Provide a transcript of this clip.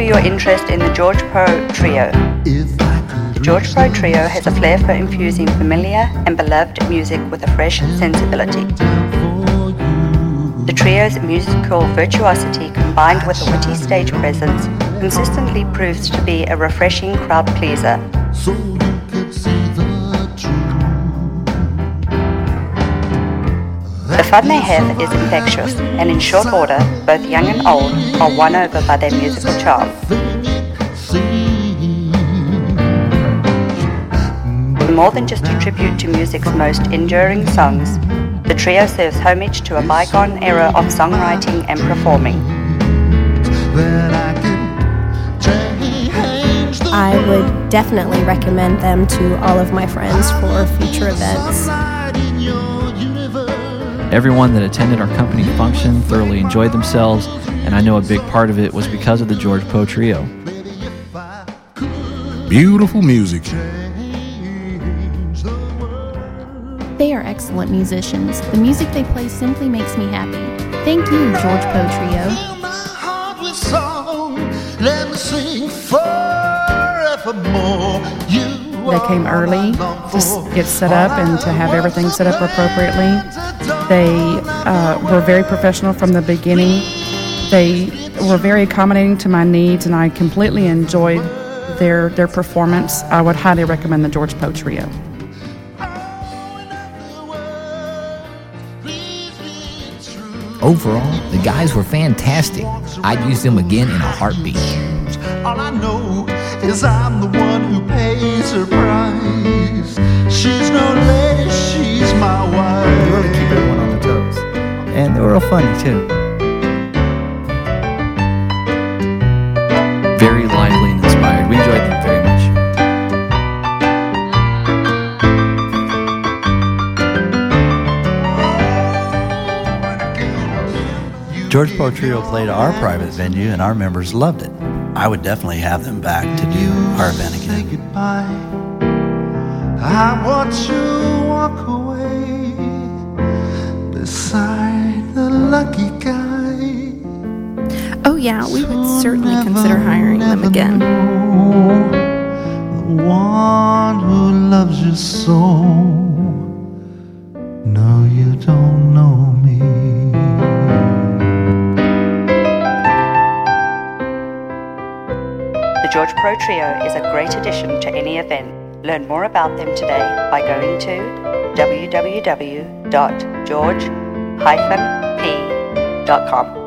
your interest in the George Poe Trio. The George Poe Trio has a flair for infusing familiar and beloved music with a fresh sensibility. The trio's musical virtuosity combined with a witty stage presence consistently proves to be a refreshing crowd pleaser. The fun they have is infectious, and in short order, both young and old are won over by their musical charm. More than just a tribute to music's most enduring songs, the trio serves homage to a bygone era of songwriting and performing. I would definitely recommend them to all of my friends for future events. Everyone that attended our company function thoroughly enjoyed themselves, and I know a big part of it was because of the George Poe Trio. Beautiful music. They are excellent musicians. The music they play simply makes me happy. Thank you, George Poe Trio. They came early to get set up and to have everything set up appropriately. They were very professional from the beginning. They were very accommodating to my needs, and I completely enjoyed their performance. I would highly recommend the George Poe Trio. Overall, the guys were fantastic. I'd use them again in a heartbeat. All I know is I'm the one who pays her price. She's no lady, she's my wife. They really keep everyone on their toes. And they were real funny, too. Very lively and inspired. We enjoyed them very much. George Poe Trio played our private venue, and our members loved it. I would definitely have them back to do our event again. Goodbye. I watch you walk away beside the lucky guy. Oh yeah, we would certainly consider hiring them again. The one who loves you so. No, you don't know me. The George Poe Trio is a great addition to any event. Learn more about them today by going to www.george-p.com.